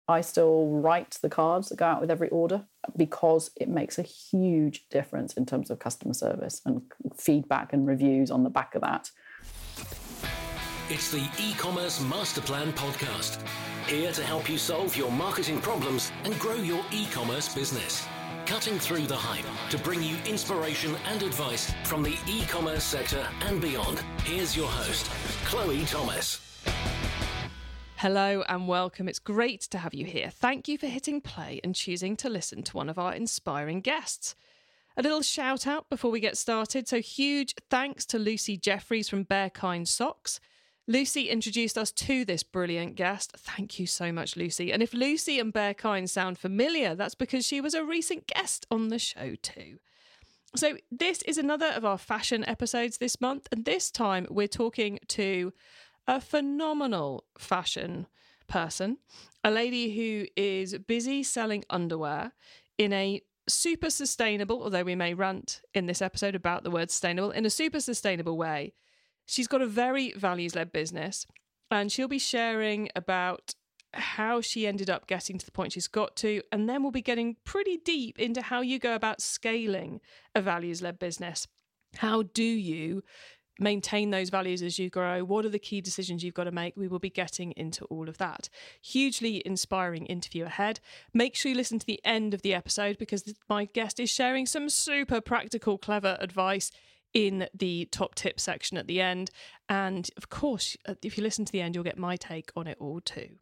I still write the cards that go out with every order because it makes a huge difference in terms of customer service and feedback and reviews on the back of that. It's the e-commerce master plan podcast, here to help you solve your marketing problems and grow your e-commerce business. Cutting through the hype to bring you inspiration and advice from the e-commerce sector and beyond. Here's your host, Chloe Thomas. Hello and welcome. It's great to have you here. Thank you for hitting play and choosing to listen to one of our inspiring guests. A little shout out before we get started. So huge thanks to Lucy Jeffries from Bearkind Socks. Lucy introduced us to this brilliant guest. Thank you so much, Lucy. And if Lucy and Bearkind sound familiar, that's because she was a recent guest on the show too. So this is another of our fashion episodes this month. And this time we're talking to a phenomenal fashion person, a lady who is busy selling underwear in a super sustainable, although we may rant in this episode about the word sustainable, in a super sustainable way. She's got a very values-led business, and she'll be sharing about how she ended up getting to the point she's got to, and then we'll be getting pretty deep into how you go about scaling a values-led business. How do you maintain those values as you grow? What are the key decisions you've got to make? We will be getting into all of that. Hugely inspiring interview ahead. Make sure you listen to the end of the episode because my guest is sharing some super practical, clever advice in the top tip section at the end. And of course, if you listen to the end, you'll get my take on it all too.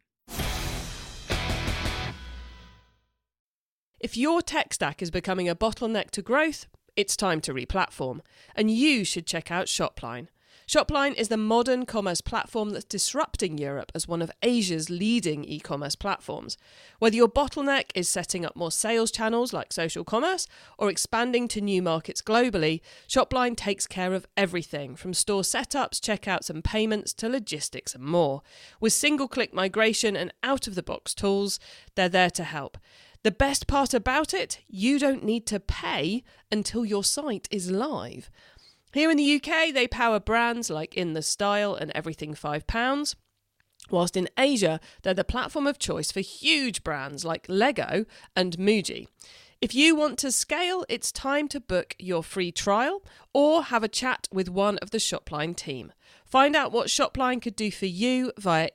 If your tech stack is becoming a bottleneck to growth, it's time to replatform, and you should check out Shopline. Shopline is the modern commerce platform that's disrupting Europe as one of Asia's leading e-commerce platforms. Whether your bottleneck is setting up more sales channels like social commerce or expanding to new markets globally, Shopline takes care of everything from store setups, checkouts and payments to logistics and more. With single-click migration and out-of-the-box tools, they're there to help. The best part about it, you don't need to pay until your site is live. Here in the UK, they power brands like In The Style and Everything £5, whilst in Asia, they're the platform of choice for huge brands like Lego and Muji. If you want to scale, it's time to book your free trial or have a chat with one of the Shopline team. Find out what Shopline could do for you via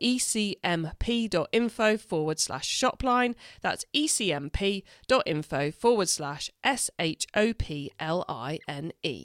ecmp.info/Shopline. That's ecmp.info/SHOPLINE.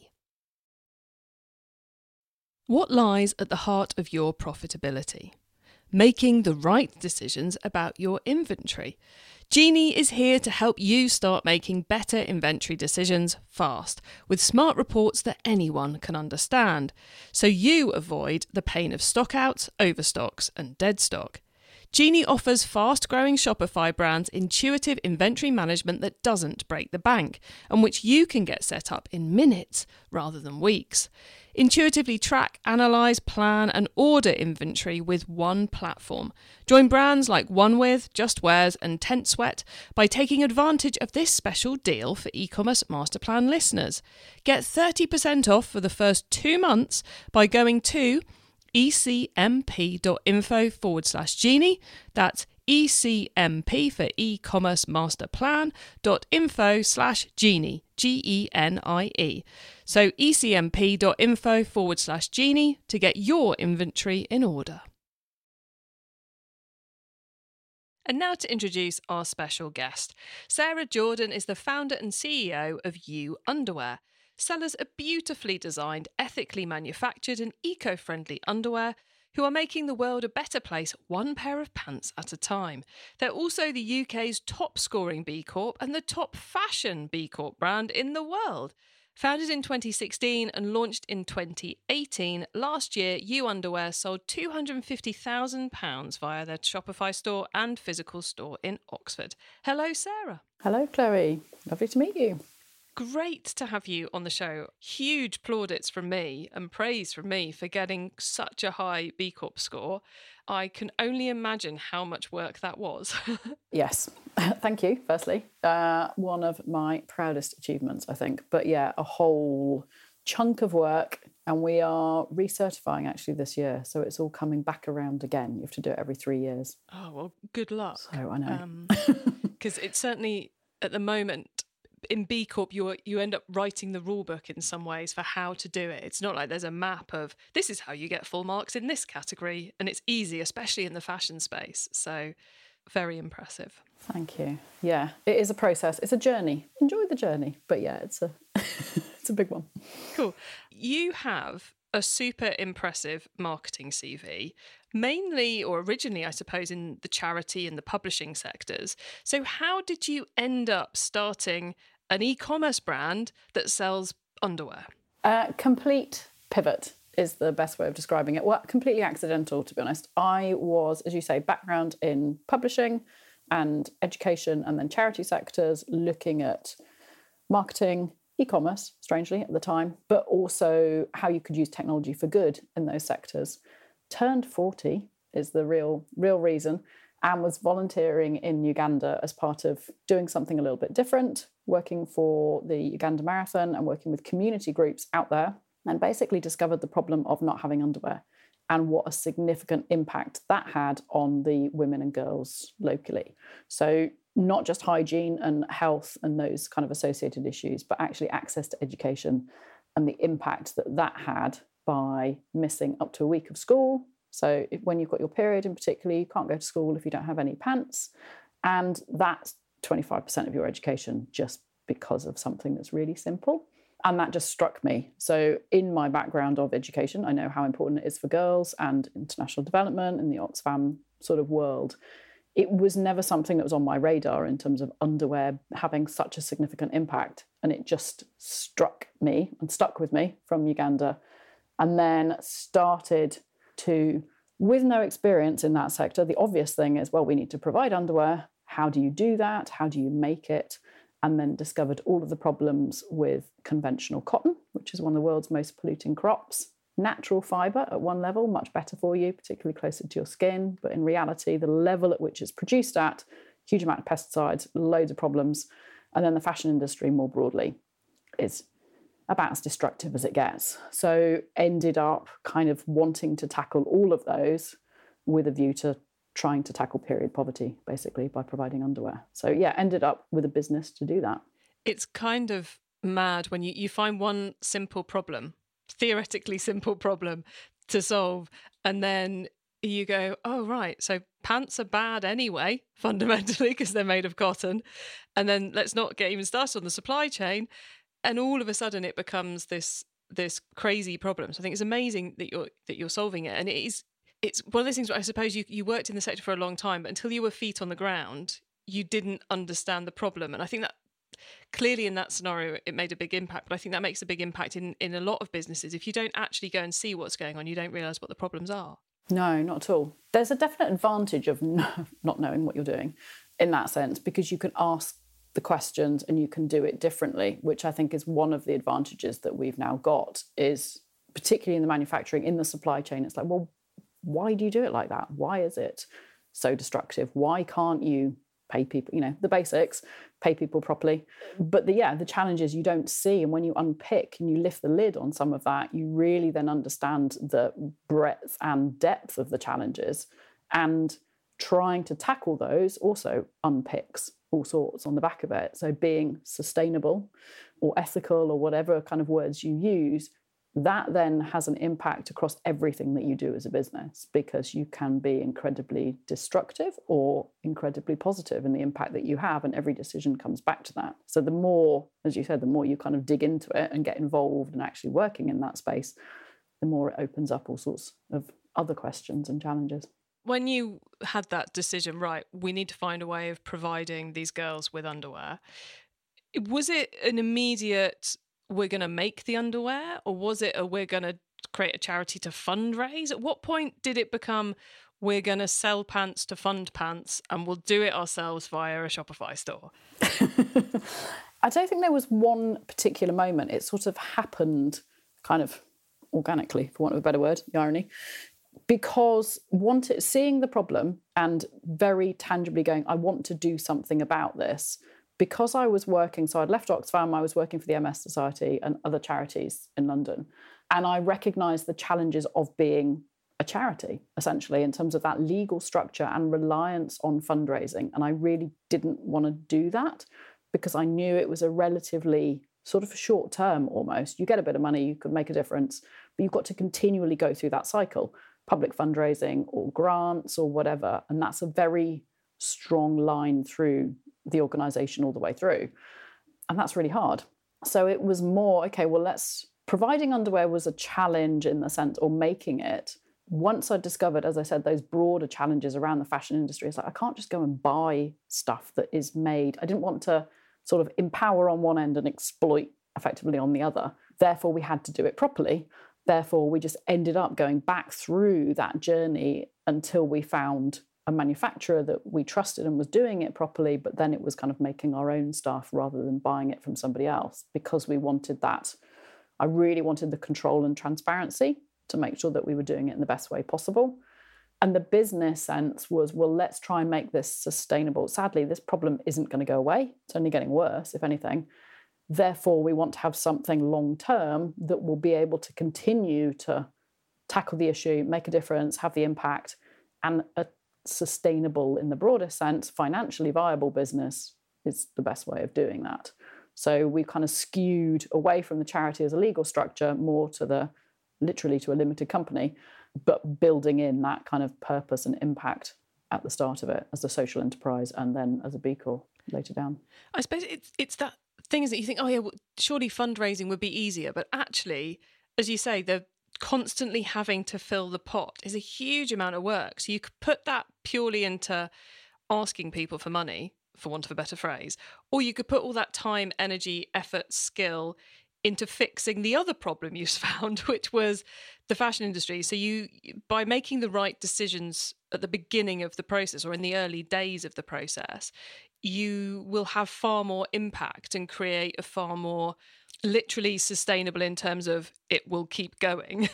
What lies at the heart of your profitability? Making the right decisions about your inventory. Genie is here to help you start making better inventory decisions fast, with smart reports that anyone can understand, so you avoid the pain of stockouts, overstocks, and dead stock. Genie offers fast-growing Shopify brands intuitive inventory management that doesn't break the bank, and which you can get set up in minutes rather than weeks. Intuitively track, analyse, plan and order inventory with one platform. Join brands like OneWith, Just Wears and Tent Sweat by taking advantage of this special deal for e-commerce masterplan listeners. Get 30% off for the first 2 months by going to ecmp.info/Genie. That's ecmp for e-commerce master plan.info/Genie, GENIE. So ecmp.info/Genie to get your inventory in order. And now to introduce our special guest. Sarah Jordan is the founder and CEO of You Underwear, sellers of beautifully designed, ethically manufactured and eco-friendly underwear who are making the world a better place one pair of pants at a time. They're also the UK's top-scoring B Corp and the top fashion B Corp brand in the world. Founded in 2016 and launched in 2018, last year You Underwear sold £250,000 via their Shopify store and physical store in Oxford. Hello, Sarah. Hello, Chloe. Lovely to meet you. Great to have you on the show. Huge plaudits from me and praise from me for getting such a high B Corp score. I can only imagine how much work that was. Yes. Thank you, firstly. One of my proudest achievements, I think. But yeah, a whole chunk of work And we are recertifying actually this year. So it's all coming back around again. You have to do it every 3 years. Oh, well, good luck. So I know. Because it's certainly, at the moment, in B Corp, you end up writing the rule book in some ways for how to do it. It's not like there's a map of, this is how you get full marks in this category. And it's easy, especially in the fashion space. So very impressive. Thank you. Yeah, it is a process. It's a journey. Enjoy the journey. But yeah, it's a it's a big one. Cool. You have a super impressive marketing CV, mainly or originally, I suppose, in the charity and the publishing sectors. So how did you end up starting an e-commerce brand that sells underwear? Complete pivot is the best way of describing it. Well, completely accidental, to be honest. I was, as you say, background in publishing and education and then charity sectors, looking at marketing, e-commerce, strangely, at the time, but also how you could use technology for good in those sectors. Turned 40 is the real reason, and was volunteering in Uganda as part of doing something a little bit different, working for the Uganda Marathon and working with community groups out there, and basically discovered the problem of not having underwear and what a significant impact that had on the women and girls locally. So not just hygiene and health and those kind of associated issues, but actually access to education and the impact that that had by missing up to a week of school. So when you've got your period in particular, you can't go to school if you don't have any pants. And that's 25% of your education just because of something that's really simple. And that just struck me. So in my background of education, I know how important it is for girls and international development in the Oxfam sort of world. It was never something that was on my radar in terms of underwear having such a significant impact. And it just struck me and stuck with me from Uganda. And then started to, with no experience in that sector, the obvious thing is, well, we need to provide underwear. How do you do that? How do you make it? And then discovered all of the problems with conventional cotton, which is one of the world's most polluting crops. Natural fibre at one level, much better for you, particularly closer to your skin. But in reality, the level at which it's produced at, huge amount of pesticides, loads of problems. And then the fashion industry more broadly is about as destructive as it gets. So ended up kind of wanting to tackle all of those with a view to trying to tackle period poverty, basically, by providing underwear. So yeah, ended up with a business to do that. It's kind of mad when you find one simple problem, theoretically simple problem to solve, and then you go, oh, right, so pants are bad anyway, fundamentally, because they're made of cotton. And then let's not get even started on the supply chain. And all of a sudden it becomes this crazy problem. So I think it's amazing that you're solving it. And it's one of those things where I suppose you worked in the sector for a long time, but until you were feet on the ground, you didn't understand the problem. And I think that clearly in that scenario, it made a big impact. But I think that makes a big impact in a lot of businesses. If you don't actually go and see what's going on, you don't realise what the problems are. No, not at all. There's a definite advantage of not knowing what you're doing in that sense, because you can ask the questions and you can do it differently, which I think is one of the advantages that we've now got, is particularly in the manufacturing, in the supply chain. It's like, well, why do you do it like that? Why is it so destructive? Why can't you pay people, the basics, pay people properly? But the challenge is you don't see. And when you unpick and you lift the lid on some of that, you really then understand the breadth and depth of the challenges. And trying to tackle those also unpicks all sorts on the back of it. So being sustainable or ethical or whatever kind of words you use, that then has an impact across everything that you do as a business, because you can be incredibly destructive or incredibly positive in the impact that you have, and every decision comes back to that. So the more, as you said, the more you kind of dig into it and get involved and actually working in that space, the more it opens up all sorts of other questions and challenges. When you had that decision, right, we need to find a way of providing these girls with underwear, was it an immediate, we're going to make the underwear, or was it we're going to create a charity to fundraise? At what point did it become, we're going to sell pants to fund pants and we'll do it ourselves via a Shopify store? I don't think there was one particular moment. It sort of happened kind of organically, for want of a better word, the irony, because seeing the problem and very tangibly going, I want to do something about this. Because I was working, so I'd left Oxfam, I was working for the MS Society and other charities in London. And I recognised the challenges of being a charity, essentially, in terms of that legal structure and reliance on fundraising. And I really didn't want to do that because I knew it was a relatively sort of short term almost. You get a bit of money, you could make a difference, but you've got to continually go through that cycle, public fundraising or grants or whatever. And that's a very strong line through the organisation all the way through. And that's really hard. So it was more, okay, well, providing underwear was a challenge in the sense, or making it. Once I discovered, as I said, those broader challenges around the fashion industry, it's like, I can't just go and buy stuff that is made. I didn't want to sort of empower on one end and exploit effectively on the other. Therefore, we had to do it properly. Therefore, we just ended up going back through that journey until we found a manufacturer that we trusted and was doing it properly, but then it was kind of making our own stuff rather than buying it from somebody else, because we wanted that. I really wanted the control and transparency to make sure that we were doing it in the best way possible. And the business sense was, well, let's try and make this sustainable. Sadly, this problem isn't going to go away. It's only getting worse, if anything. Therefore, we want to have something long term that will be able to continue to tackle the issue, make a difference, have the impact, and a sustainable, in the broader sense, financially viable business is the best way of doing that. So we kind of skewed away from the charity as a legal structure, more to literally to a limited company, but building in that kind of purpose and impact at the start of it as a social enterprise and then as a B Corp later down. I suppose it's that things that you think, oh yeah, well, surely fundraising would be easier, but actually, as you say, the constantly having to fill the pot is a huge amount of work. So you could put that purely into asking people for money, for want of a better phrase, or you could put all that time, energy, effort, skill into fixing the other problem you found, which was the fashion industry. So you, by making the right decisions at the beginning of the process or in the early days of the process, you will have far more impact and create a far more literally sustainable, in terms of it will keep going,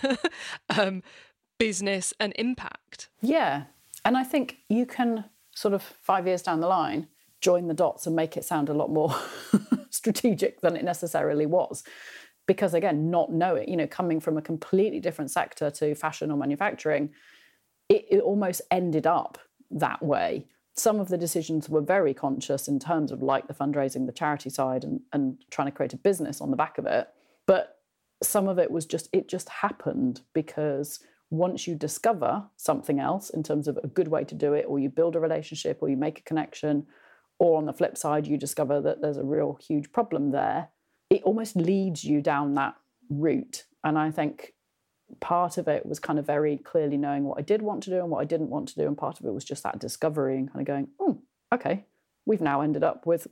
business and impact. Yeah. And I think you can sort of 5 years down the line, join the dots and make it sound a lot more strategic than it necessarily was. Because again, not knowing, coming from a completely different sector to fashion or manufacturing, it almost ended up that way. Some of the decisions were very conscious in terms of like the fundraising, the charity side and trying to create a business on the back of it. But some of it was it just happened because once you discover something else in terms of a good way to do it, or you build a relationship or you make a connection, or on the flip side, you discover that there's a real huge problem there, it almost leads you down that route. And I think part of it was kind of very clearly knowing what I did want to do and what I didn't want to do. And part of it was just that discovery and kind of going, okay, we've now ended up with...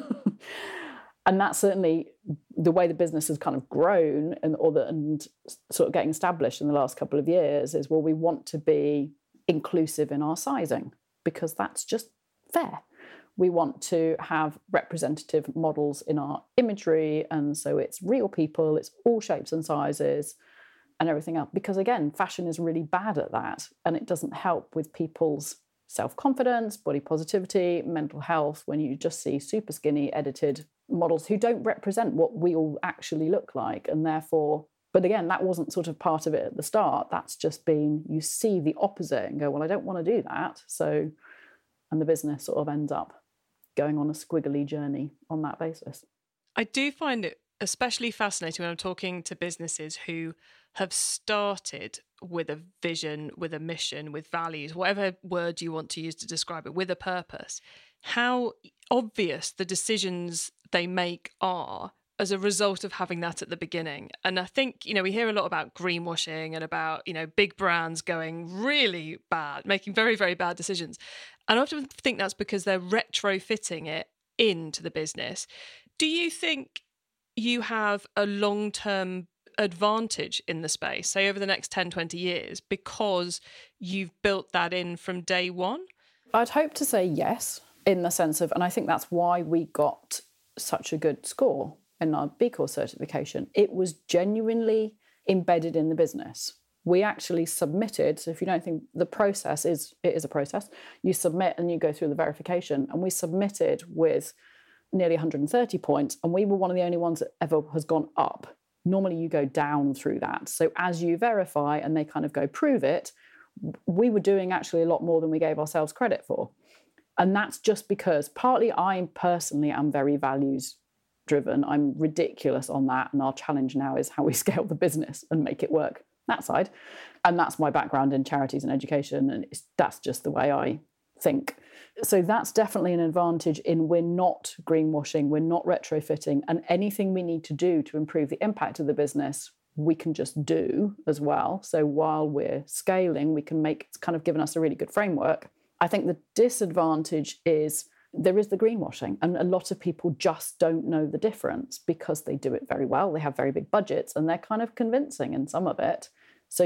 And that's certainly the way the business has kind of grown and sort of getting established in the last couple of years is, well, we want to be inclusive in our sizing because that's just fair. We want to have representative models in our imagery. And so it's real people, it's all shapes and sizes and everything else. Because again, fashion is really bad at that. And it doesn't help with people's self-confidence, body positivity, mental health, when you just see super skinny edited models who don't represent what we all actually look like. And therefore, but again, that wasn't sort of part of it at the start. That's just been, you see the opposite and go, well, I don't want to do that. So, and the business sort of ends up going on a squiggly journey on that basis. I do find it especially fascinating when I'm talking to businesses who have started with a vision, with a mission, with values, whatever word you want to use to describe it, with a purpose, how obvious the decisions they make are as a result of having that at the beginning. And I think, we hear a lot about greenwashing and about, big brands going really bad, making very, very bad decisions. And I often think that's because they're retrofitting it into the business. Do you think you have a long-term advantage in the space, say over the next 10, 20 years, because you've built that in from day one? I'd hope to say yes, in the sense of, and I think that's why we got such a good score in our B Corp certification. It was genuinely embedded in the business. We actually submitted, so if you don't think the process it is a process, you submit and you go through the verification, and we submitted with nearly 130 points, and we were one of the only ones that ever has gone up normally you go down through that. So as you verify and they kind of go prove it, we were doing actually a lot more than we gave ourselves credit for. And that's just because partly I personally am very values driven. I'm ridiculous on that. And our challenge now is how we scale the business and make it work that side. And that's my background in charities and education. And that's just the way I think. So that's definitely an advantage in we're not greenwashing, we're not retrofitting, and anything we need to do to improve the impact of the business, we can just do as well. So while we're scaling, we can make, it's kind of given us a really good framework. I think the disadvantage is there is the greenwashing, and a lot of people just don't know the difference because they do it very well. They have very big budgets and they're kind of convincing in some of it. So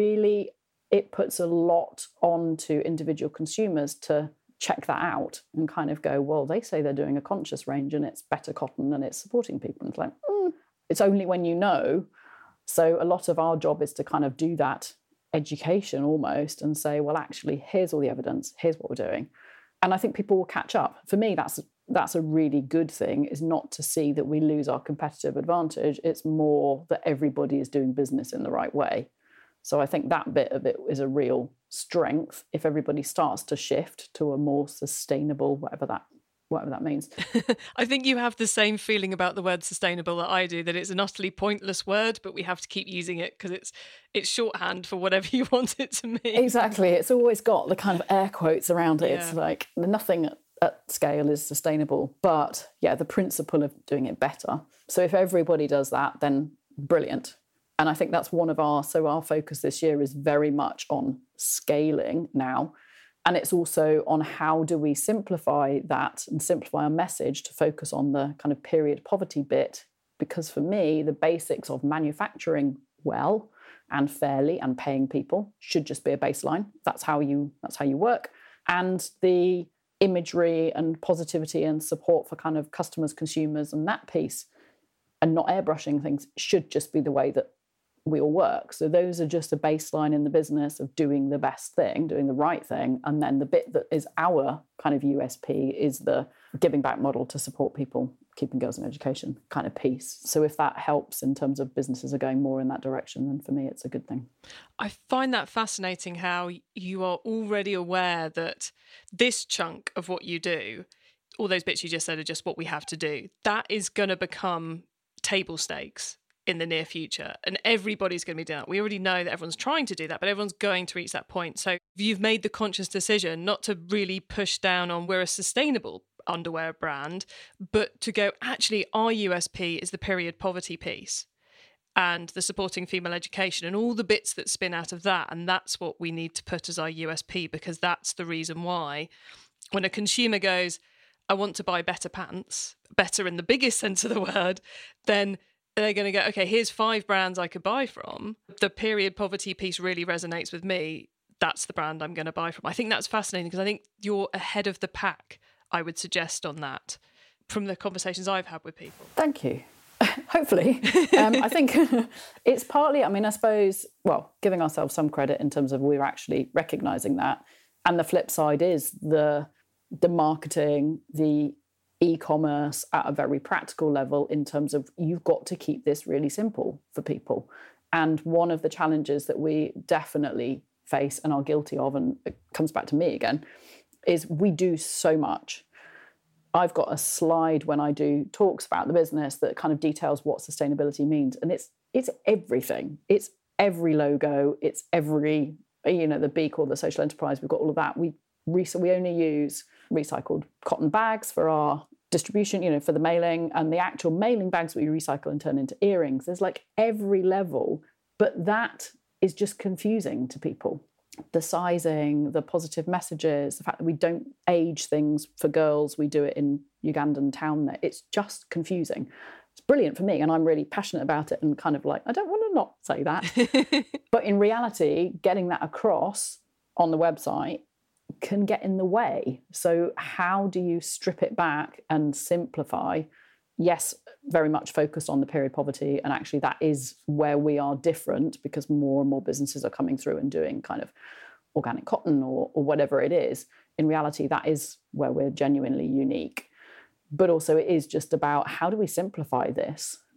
it puts a lot onto individual consumers to check that out and kind of go, well, they say they're doing a conscious range and it's better cotton and it's supporting people. And it's like, it's only when you know. So a lot of our job is to kind of do that education almost and say, well, actually, here's all the evidence, here's what we're doing. And I think people will catch up. For me, that's a really good thing, is not to see that we lose our competitive advantage. It's more that everybody is doing business in the right way. So I think that bit of it is a real strength if everybody starts to shift to a more sustainable, whatever that means. I think you have the same feeling about the word sustainable that I do, that it's an utterly pointless word, but we have to keep using it because it's shorthand for whatever you want it to mean. Exactly. It's always got the kind of air quotes around it. Yeah. It's like nothing at scale is sustainable, but yeah, the principle of doing it better. So if everybody does that, then brilliant. And I think that's our focus this year is very much on scaling now. And it's also on how do we simplify that and simplify our message to focus on the kind of period poverty bit. Because for me, the basics of manufacturing well and fairly and paying people should just be a baseline. That's how you work. And the imagery and positivity and support for kind of customers, consumers and that piece, and not airbrushing things, should just be the way that we all work. So those are just a baseline in the business of doing the best thing, doing the right thing. And then the bit that is our kind of USP is the giving back model to support people, keeping girls in education kind of piece. So if that helps in terms of businesses are going more in that direction, then for me, it's a good thing. I find that fascinating how you are already aware that this chunk of what you do, all those bits you just said are just what we have to do. That is going to become table stakes in the near future, and everybody's going to be doing that. We already know that everyone's trying to do that, but everyone's going to reach that point. So you've made the conscious decision not to really push down on we're a sustainable underwear brand, but to go, actually, our USP is the period poverty piece and the supporting female education and all the bits that spin out of that. And that's what we need to put as our USP, because that's the reason why when a consumer goes, I want to buy better pants, better in the biggest sense of the word, then they're going to go, okay, here's 5 brands I could buy from. The period poverty piece really resonates with me. That's the brand I'm going to buy from. I think that's fascinating because I think you're ahead of the pack, I would suggest, on that from the conversations I've had with people. Thank you. Hopefully. I think it's partly, I suppose, giving ourselves some credit in terms of we're actually recognising that. And the flip side is the marketing, the e-commerce at a very practical level in terms of you've got to keep this really simple for people. And one of the challenges that we definitely face and are guilty of, and it comes back to me again, is we do so much. I've got a slide when I do talks about the business that kind of details what sustainability means. And it's everything. It's every logo. It's every, the B Corp, the social enterprise. We've got all of that. We only use recycled cotton bags for our distribution, for the mailing, and the actual mailing bags we recycle and turn into earrings. There's like every level, but that is just confusing to people. The sizing, the positive messages, the fact that we don't age things for girls, we do it in Ugandan town there. It's just confusing. It's brilliant for me, and I'm really passionate about it and kind of like, I don't want to not say that. But in reality, getting that across on the website can get in the way. So how do you strip it back and simplify? Yes, very much focused on the period poverty. And actually that is where we are different, because more and more businesses are coming through and doing kind of organic cotton or whatever it is. In reality, that is where we're genuinely unique. But also it is just about how do we simplify this?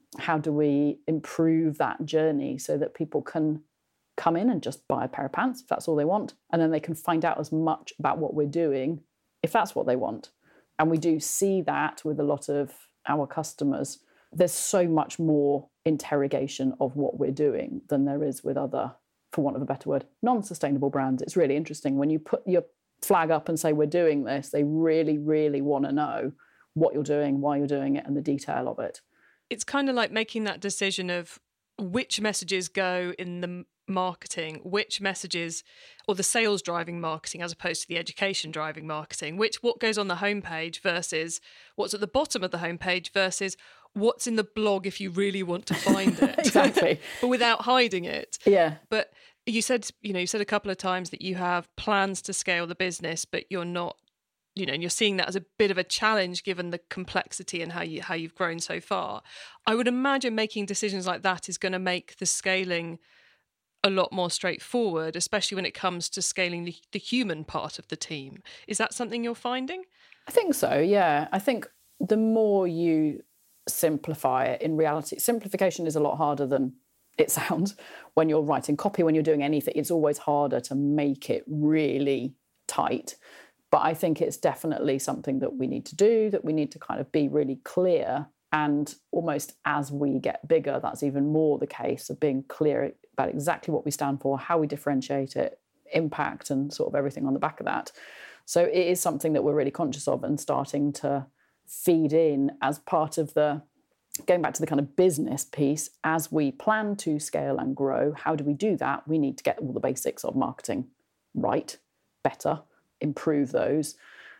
How do we improve that journey so that people can come in and just buy a pair of pants if that's all they want, and then they can find out as much about what we're doing if that's what they want. And we do see that with a lot of our customers. There's so much more interrogation of what we're doing than there is with other, for want of a better word, non-sustainable brands. It's really interesting. When you put your flag up and say, we're doing this, they really, really want to know what you're doing, why you're doing it, and the detail of it. It's kind of like making that decision of which messages go in the marketing, which messages, or the sales driving marketing as opposed to the education driving marketing, what goes on the homepage versus what's at the bottom of the homepage versus what's in the blog if you really want to find it. Exactly. But without hiding it. Yeah. But you said a couple of times that you have plans to scale the business, but you're not, and you're seeing that as a bit of a challenge given the complexity and how you've grown so far. I would imagine making decisions like that is going to make the scaling a lot more straightforward, especially when it comes to scaling the human part of the team. Is that something you're finding? I think so, yeah. I think the more you simplify it, in reality, simplification is a lot harder than it sounds. When you're writing copy, when you're doing anything, it's always harder to make it really tight. But I think it's definitely something that we need to do, that we need to kind of be really clear. And almost as we get bigger, that's even more the case of being clear about exactly what we stand for, how we differentiate it, impact, and sort of everything on the back of that. So it is something that we're really conscious of and starting to feed in as part of the, going back to the kind of business piece, as we plan to scale and grow, how do we do that? We need to get all the basics of marketing right, better, improve those.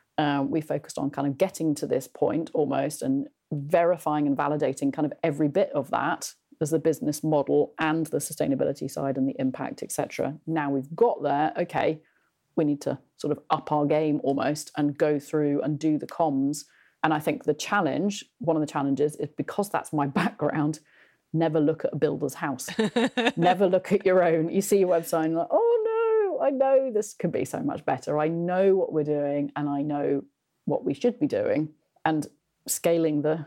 We focused on kind of getting to this point almost and verifying and validating kind of every bit of that as the business model and the sustainability side and the impact, etc. Now we've got there, okay, we need to sort of up our game almost and go through and do the comms. And I think one of the challenges is, because that's my background, never look at a builder's house. Never look at your own. You see your website and you're like, oh no, I know this could be so much better. I know what we're doing and I know what we should be doing. And scaling the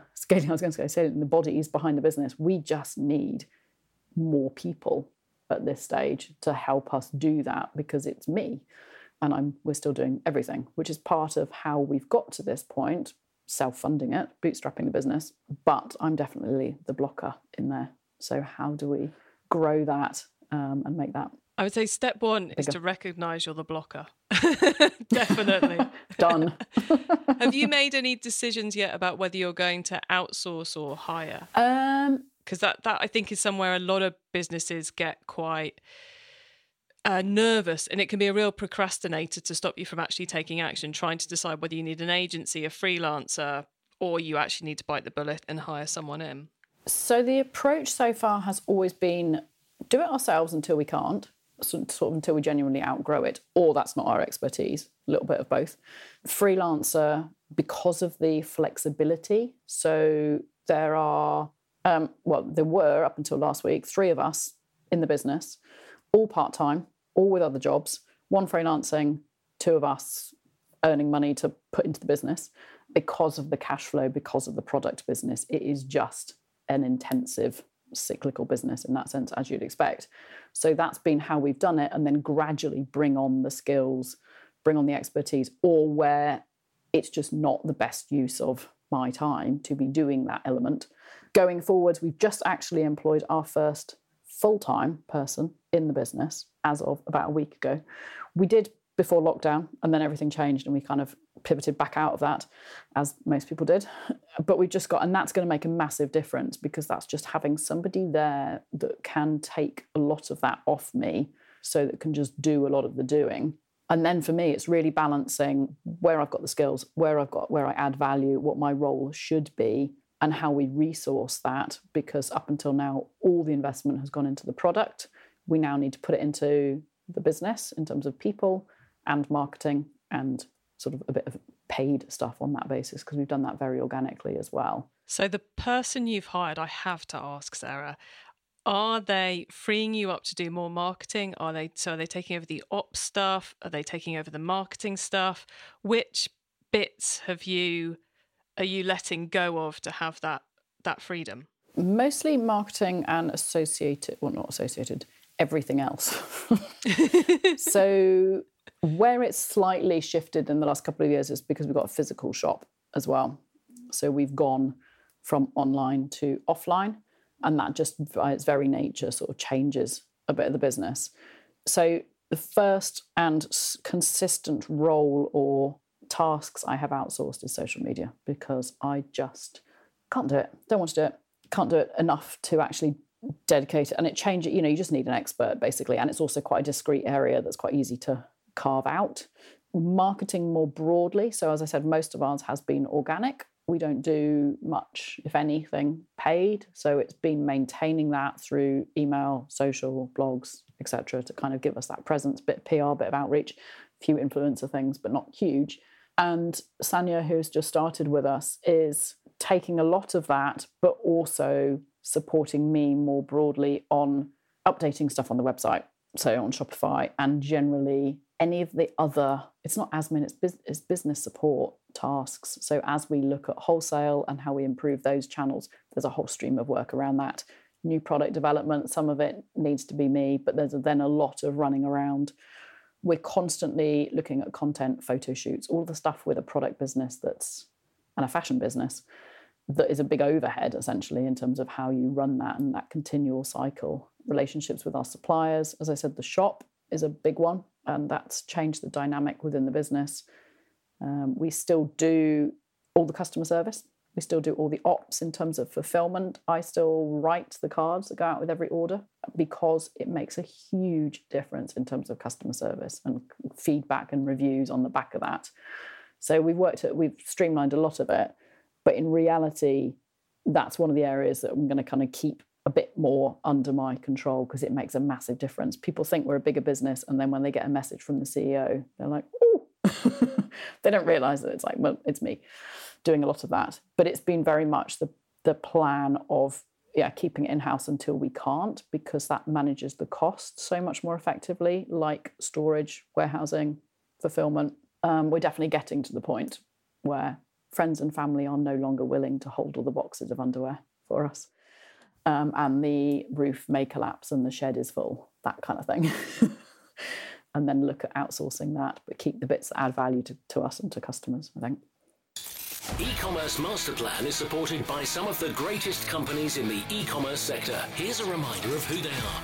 bodies behind the business, we just need more people at this stage to help us do that, because it's me and we're still doing everything, which is part of how we've got to this point, self-funding it, bootstrapping the business, but I'm definitely the blocker in there. So how do we grow that and make that? I would say step one is to recognise you're the blocker. Definitely. Done. Have you made any decisions yet about whether you're going to outsource or hire? Because that I think is somewhere a lot of businesses get quite nervous, and it can be a real procrastinator to stop you from actually taking action, trying to decide whether you need an agency, a freelancer, or you actually need to bite the bullet and hire someone in. So the approach so far has always been do it ourselves until we can't, sort of until we genuinely outgrow it, or that's not our expertise, a little bit of both. Freelancer, because of the flexibility. So there are, there were up until last week, 3 of us in the business, all part-time, all with other jobs, 1 freelancing, 2 of us earning money to put into the business. Because of the cash flow, because of the product business, it is just an intensive cyclical business in that sense, as you'd expect. So that's been how we've done it, and then gradually bring on the skills, bring on the expertise, or where it's just not the best use of my time to be doing that element. Going forwards, we've just actually employed our first full-time person in the business as of about a week ago. We did before lockdown, and then everything changed and we kind of pivoted back out of that, as most people did. But we've just got, and that's going to make a massive difference, because that's just having somebody there that can take a lot of that off me, so that can just do a lot of the doing. And then for me, it's really balancing where I've got the skills, where I add value, what my role should be, and how we resource that. Because up until now, all the investment has gone into the product. We now need to put it into the business in terms of people and marketing and sort of a bit of paid stuff on that basis, because we've done that very organically as well. So the person you've hired, I have to ask, Sarah, are they freeing you up to do more marketing? Are they taking over the ops stuff? Are they taking over the marketing stuff? Which bits are you letting go of to have that freedom? Mostly marketing and everything else. So where it's slightly shifted in the last couple of years is because we've got a physical shop as well. So we've gone from online to offline, and that just by its very nature sort of changes a bit of the business. So the first and consistent role or tasks I have outsourced is social media, because I just can't do it, don't want to do it, can't do it enough to actually dedicate it. And it changes, you just need an expert basically. And it's also quite a discrete area that's quite easy to carve out. Marketing more broadly. So as I said, most of ours has been organic. We don't do much, if anything, paid. So it's been maintaining that through email, social, blogs, etc., to kind of give us that presence, bit of PR, bit of outreach, a few influencer things, but not huge. And Sanya, who's just started with us, is taking a lot of that, but also supporting me more broadly on updating stuff on the website, so on Shopify, and generally any of the other, it's not admin, it's business support tasks. So as we look at wholesale and how we improve those channels, there's a whole stream of work around that. New product development, some of it needs to be me, but there's then a lot of running around. We're constantly looking at content, photo shoots, all the stuff with a product business and a fashion business that is a big overhead essentially in terms of how you run that and that continual cycle. Relationships with our suppliers, as I said, the shop is a big one, and that's changed the dynamic within the business. We still do all the customer service. We still do all the ops in terms of fulfillment. I still write the cards that go out with every order because it makes a huge difference in terms of customer service and feedback and reviews on the back of that. So we've streamlined a lot of it, but in reality, that's one of the areas that I'm going to kind of keep a bit more under my control because it makes a massive difference. People think we're a bigger business, and then when they get a message from the CEO, they're like, "Oh," they don't realise that it's like, well, it's me doing a lot of that. But it's been very much the plan of keeping it in-house until we can't, because that manages the costs so much more effectively, like storage, warehousing, fulfillment. We're definitely getting to the point where friends and family are no longer willing to hold all the boxes of underwear for us. And the roof may collapse and the shed is full, that kind of thing. And then look at outsourcing that, but keep the bits that add value to us and to customers, I think. E-commerce Master Plan is supported by some of the greatest companies in the e-commerce sector. Here's a reminder of who they are.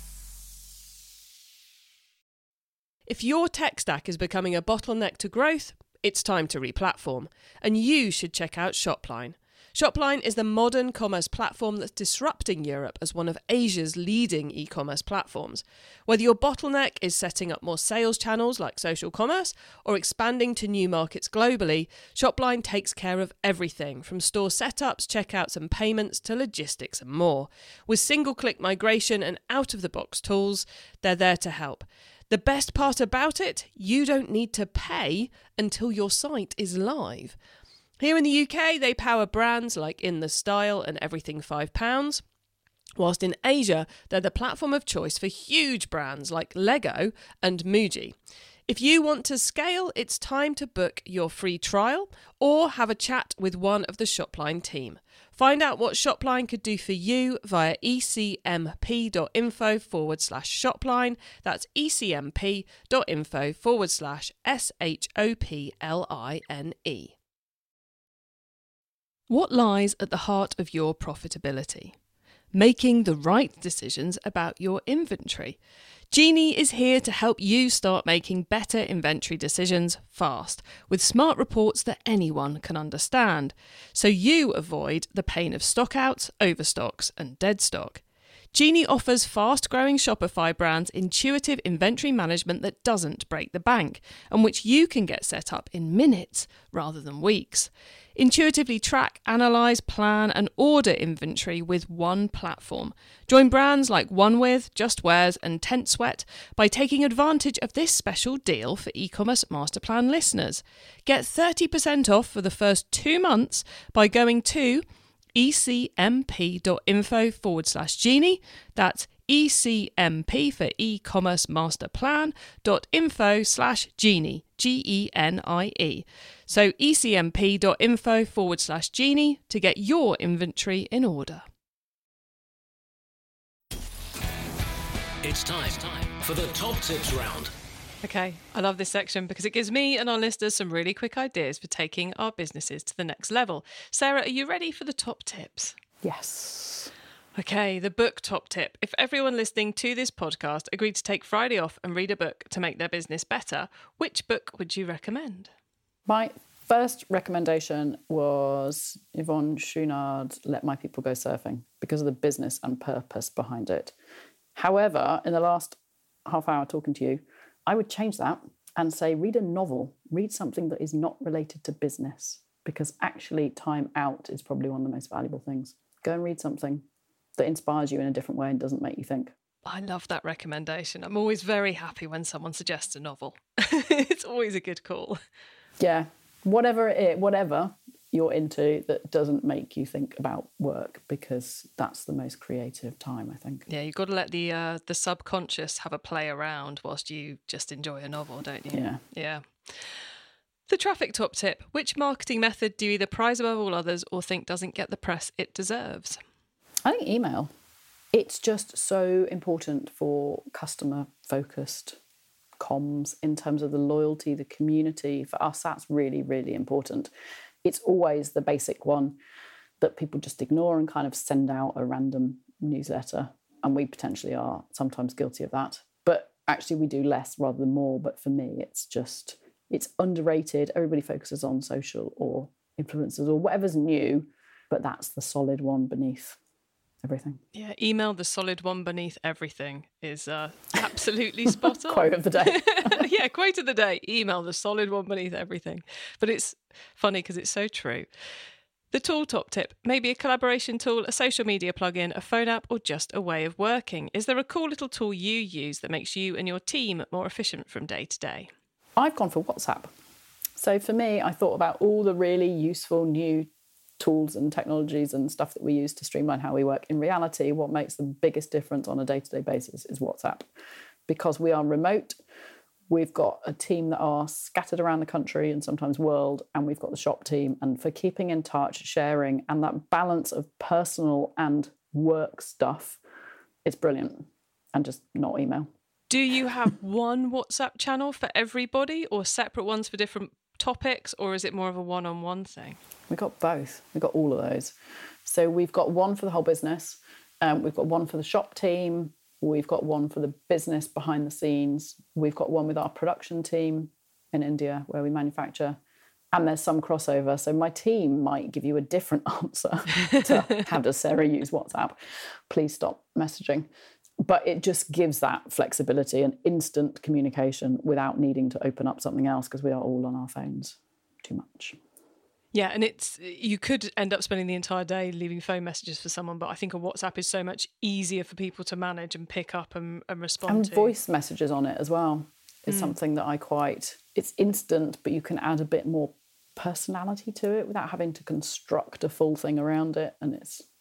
If your tech stack is becoming a bottleneck to growth, it's time to replatform, and you should check out Shopline. Shopline is the modern commerce platform that's disrupting Europe as one of Asia's leading e-commerce platforms. Whether your bottleneck is setting up more sales channels like social commerce or expanding to new markets globally, Shopline takes care of everything from store setups, checkouts and payments to logistics and more. With single-click migration and out-of-the-box tools, they're there to help. The best part about it, you don't need to pay until your site is live. Here in the UK, they power brands like In The Style and Everything £5, whilst in Asia, they're the platform of choice for huge brands like Lego and Muji. If you want to scale, it's time to book your free trial or have a chat with one of the Shopline team. Find out what Shopline could do for you via ecmp.info/Shopline. That's ecmp.info/SHOPLINE. What lies at the heart of your profitability? Making the right decisions about your inventory. Genie is here to help you start making better inventory decisions fast, with smart reports that anyone can understand, so you avoid the pain of stockouts, overstocks and dead stock. Genie offers fast-growing Shopify brands intuitive inventory management that doesn't break the bank, and which you can get set up in minutes rather than weeks. Intuitively track, analyse, plan and order inventory with one platform. Join brands like OneWith, Just Wears and Tent Sweat by taking advantage of this special deal for e-commerce Masterplan listeners. Get 30% off for the first 2 months by going to ecmp.info/Genie. That's ecmp for e-commerce masterplan.info/Genie, GENIE. So ecmp.info/Genie to get your inventory in order. It's time for the top tips round. Okay, I love this section because it gives me and our listeners some really quick ideas for taking our businesses to the next level. Sarah, are you ready for the top tips? Yes. Okay, the book top tip. If everyone listening to this podcast agreed to take Friday off and read a book to make their business better, which book would you recommend? My first recommendation was Yvonne Chouinard's Let My People Go Surfing, because of the business and purpose behind it. However, in the last half hour talking to you, I would change that and say read a novel, read something that is not related to business, because actually time out is probably one of the most valuable things. Go and read something that inspires you in a different way and doesn't make you think. I love that recommendation. I'm always very happy when someone suggests a novel. It's always a good call. Yeah, whatever you're into that doesn't make you think about work, because that's the most creative time, I think. Yeah, you've got to let the subconscious have a play around whilst you just enjoy a novel, don't you? Yeah. Yeah. The traffic top tip. Which marketing method do you either prize above all others or think doesn't get the press it deserves? I think email. It's just so important for customer-focused comms in terms of the loyalty, the community. For us, that's really, really important. It's always the basic one that people just ignore and kind of send out a random newsletter. And we potentially are sometimes guilty of that. But actually we do less rather than more. But for me, it's underrated. Everybody focuses on social or influencers or whatever's new, but that's the solid one beneath everything. Yeah, email the solid one beneath everything is absolutely spot on. Quote of the day. Yeah, quote of the day. Email the solid one beneath everything. But it's funny because it's so true. The tool top tip. Maybe a collaboration tool, a social media plugin, a phone app, or just a way of working. Is there a cool little tool you use that makes you and your team more efficient from day to day? I've gone for WhatsApp. So for me, I thought about all the really useful new tools and technologies and stuff that we use to streamline how we work. In reality, what makes the biggest difference on a day-to-day basis is WhatsApp. Because we are remote, we've got a team that are scattered around the country and sometimes world, and we've got the shop team. And for keeping in touch, sharing, and that balance of personal and work stuff, it's brilliant. And just not email. Do you have one WhatsApp channel for everybody or separate ones for different topics, or is it more of a one-on-one thing? We've got both. We've got all of those. So we've got one for the whole business. We've got one for the shop team. We've got one for the business behind the scenes. We've got one with our production team in India where we manufacture. And there's some crossover. So my team might give you a different answer to how does Sarah use WhatsApp. Please stop messaging. But it just gives that flexibility and instant communication without needing to open up something else, because we are all on our phones too much. Yeah, and you could end up spending the entire day leaving phone messages for someone, but I think a WhatsApp is so much easier for people to manage and pick up and respond to. And voice messages on it as well is something that it's instant, but you can add a bit more personality to it without having to construct a full thing around it. And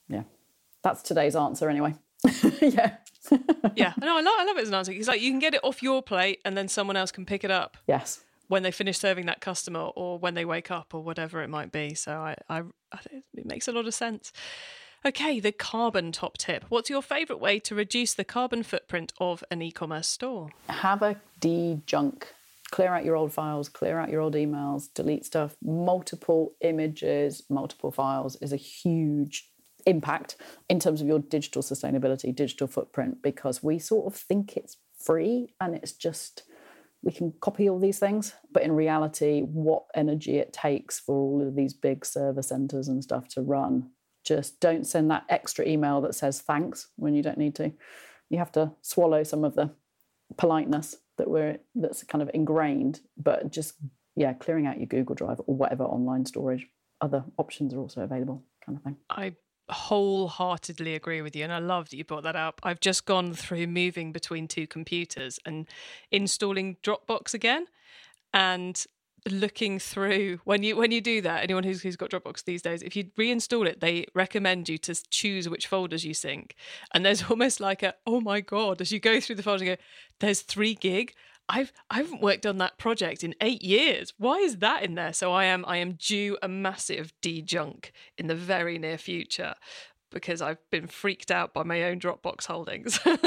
that's today's answer anyway. Yeah. Yeah, no, I love it as an answer. It's like you can get it off your plate and then someone else can pick it up. Yes. When they finish serving that customer or when they wake up or whatever it might be. So I think it makes a lot of sense. Okay, the carbon top tip. What's your favourite way to reduce the carbon footprint of an e-commerce store? Have a de-junk. Clear out your old files, clear out your old emails, delete stuff. Multiple images, multiple files is a huge impact in terms of your digital sustainability, digital footprint, because we sort of think it's free and it's just, we can copy all these things. But in reality, what energy it takes for all of these big server centers and stuff to run, just don't send that extra email that says thanks when you don't need to. You have to swallow some of the politeness that's kind of ingrained, but just, clearing out your Google Drive or whatever online storage. Other options are also available, kind of thing. I wholeheartedly agree with you, and I love that you brought that up. I've just gone through moving between two computers and installing Dropbox again, and looking through when you do that, anyone who's got Dropbox these days, if you reinstall it, they recommend you to choose which folders you sync, and there's almost like a, oh my god, as you go through the folders and go, there's 3 gig. I haven't worked on that project in 8 years. Why is that in there? So I am due a massive de-junk in the very near future because I've been freaked out by my own Dropbox holdings.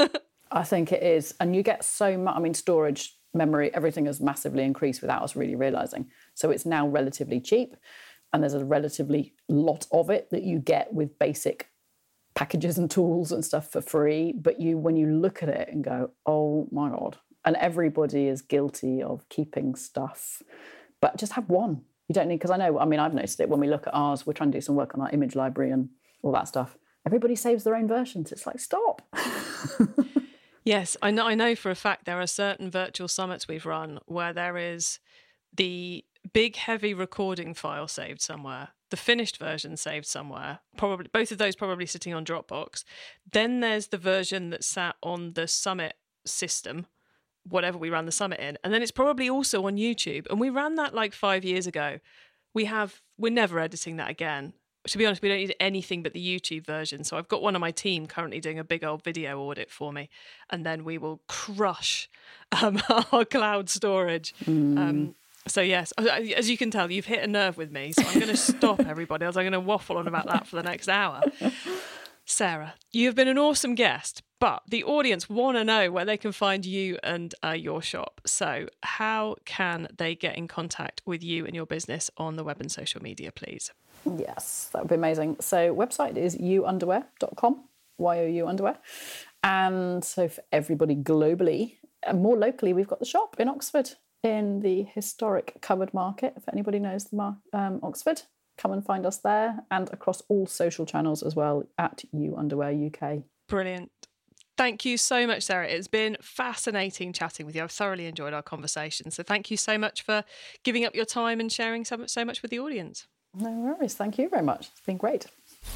I think it is. And you get so much, I mean, storage, memory, everything has massively increased without us really realising. So it's now relatively cheap, and there's a relatively lot of it that you get with basic packages and tools and stuff for free. But when you look at it and go, oh my God, and everybody is guilty of keeping stuff, but just have one. You don't need, because I've noticed it when we look at ours, we're trying to do some work on our image library and all that stuff. Everybody saves their own versions. It's like, stop. Yes, I know for a fact there are certain virtual summits we've run where there is the big, heavy recording file saved somewhere, the finished version saved somewhere, probably both of those probably sitting on Dropbox. Then there's the version that sat on the summit system, whatever we ran the summit in, and then it's probably also on YouTube. And we ran that like 5 years ago. We're never editing that again. To be honest, we don't need anything but the YouTube version. So I've got one on my team currently doing a big old video audit for me, and then we will crush our cloud storage. So yes, as you can tell, you've hit a nerve with me. So I'm going to stop everybody, else I'm going to waffle on about that for the next hour. Sarah, you've been an awesome guest, but the audience want to know where they can find you and your shop. So how can they get in contact with you and your business on the web and social media, please? Yes, that would be amazing. So website is youunderwear.com, YOU underwear. And so for everybody globally, and more locally, we've got the shop in Oxford in the historic Covered Market. If anybody knows the Oxford, come and find us there, and across all social channels as well at youunderwear UK. Brilliant. Thank you so much, Sarah. It's been fascinating chatting with you. I've thoroughly enjoyed our conversation. So thank you so much for giving up your time and sharing so much with the audience. No worries. Thank you very much. It's been great.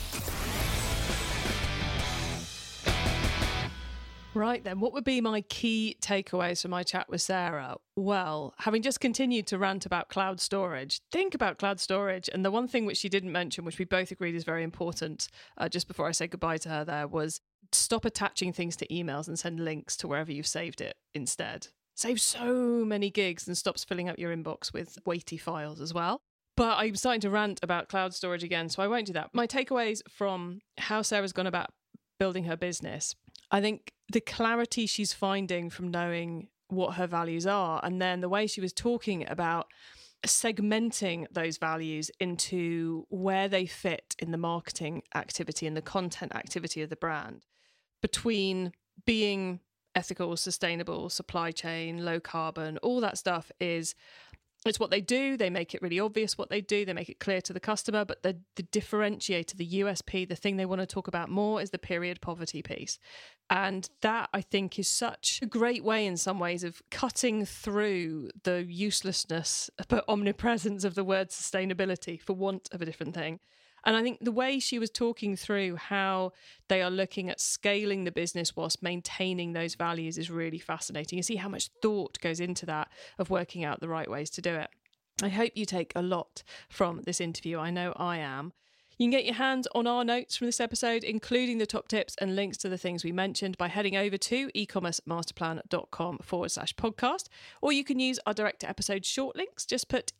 Right then, what would be my key takeaways from my chat with Sarah? Well, having just continued to rant about cloud storage, think about cloud storage. And the one thing which she didn't mention, which we both agreed is very important, just before I said goodbye to her there, was stop attaching things to emails and send links to wherever you've saved it instead. Save so many gigs and stops filling up your inbox with weighty files as well. But I'm starting to rant about cloud storage again, so I won't do that. My takeaways from how Sarah's gone about building her business, I think the clarity she's finding from knowing what her values are, and then the way she was talking about segmenting those values into where they fit in the marketing activity and the content activity of the brand, between being ethical, sustainable, supply chain, low carbon, all that stuff it's what they do. They make it really obvious what they do. They make it clear to the customer. But the differentiator, the USP, the thing they want to talk about more is the period poverty piece. And that, I think, is such a great way in some ways of cutting through the uselessness but omnipresence of the word sustainability, for want of a different thing. And I think the way she was talking through how they are looking at scaling the business whilst maintaining those values is really fascinating. You see how much thought goes into that, of working out the right ways to do it. I hope you take a lot from this interview. I know I am. You can get your hands on our notes from this episode, including the top tips and links to the things we mentioned, by heading over to ecommercemasterplan.com/podcast, or you can use our direct to episode short links. Just put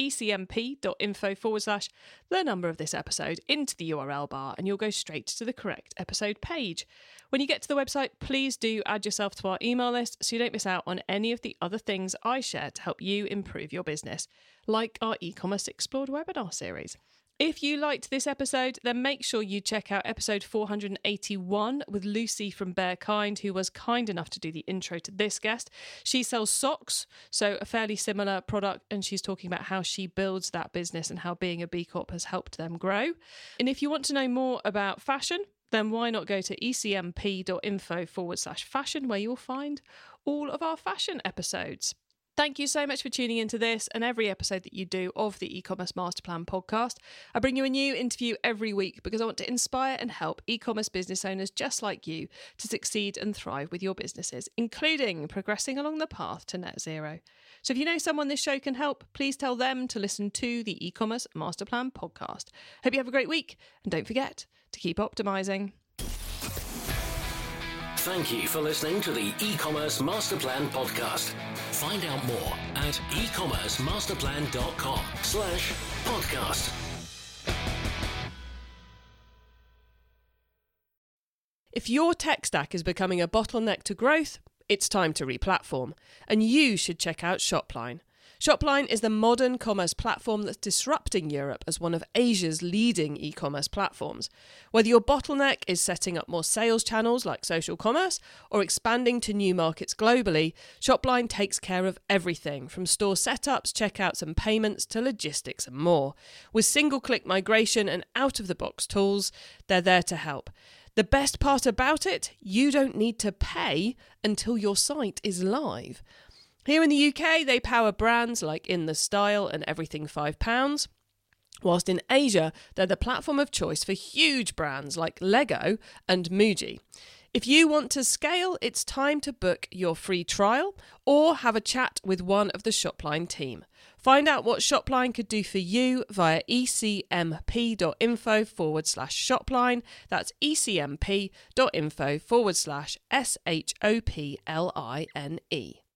ecmp.info/the number of this episode into the URL bar and you'll go straight to the correct episode page. When you get to the website, please do add yourself to our email list so you don't miss out on any of the other things I share to help you improve your business, like our e-commerce explored webinar series. If you liked this episode, then make sure you check out episode 481 with Lucy from Bearkind, who was kind enough to do the intro to this guest. She sells socks, so a fairly similar product, and she's talking about how she builds that business and how being a B Corp has helped them grow. And if you want to know more about fashion, then why not go to ecmp.info/fashion, where you'll find all of our fashion episodes. Thank you so much for tuning into this and every episode that you do of the E-Commerce Masterplan podcast. I bring you a new interview every week because I want to inspire and help e-commerce business owners just like you to succeed and thrive with your businesses, including progressing along the path to net zero. So if you know someone this show can help, please tell them to listen to the E-Commerce Masterplan podcast. Hope you have a great week, and don't forget to keep optimizing. Thank you for listening to the E-Commerce Masterplan podcast. Find out more at ecommercemasterplan.com/podcast. If your tech stack is becoming a bottleneck to growth, it's time to replatform, and you should check out Shopline. Shopline is the modern commerce platform that's disrupting Europe as one of Asia's leading e-commerce platforms. Whether your bottleneck is setting up more sales channels like social commerce or expanding to new markets globally, Shopline takes care of everything from store setups, checkouts and payments to logistics and more. With single-click migration and out-of-the-box tools, they're there to help. The best part about it, you don't need to pay until your site is live. Here in the UK, they power brands like In The Style and Everything £5, whilst in Asia, they're the platform of choice for huge brands like Lego and Muji. If you want to scale, it's time to book your free trial or have a chat with one of the Shopline team. Find out what Shopline could do for you via ecmp.info/Shopline. That's ecmp.info/SHOPLINE.